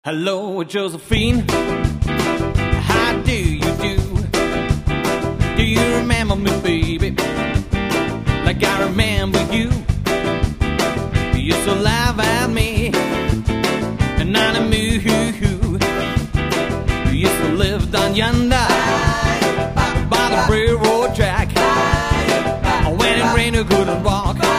Hello, Josephine. How do you do? Do you remember me, baby? Like I remember you. You used to laugh at me, and I knew you used to live down yonder by the railroad track. When it rained, you couldn't walk.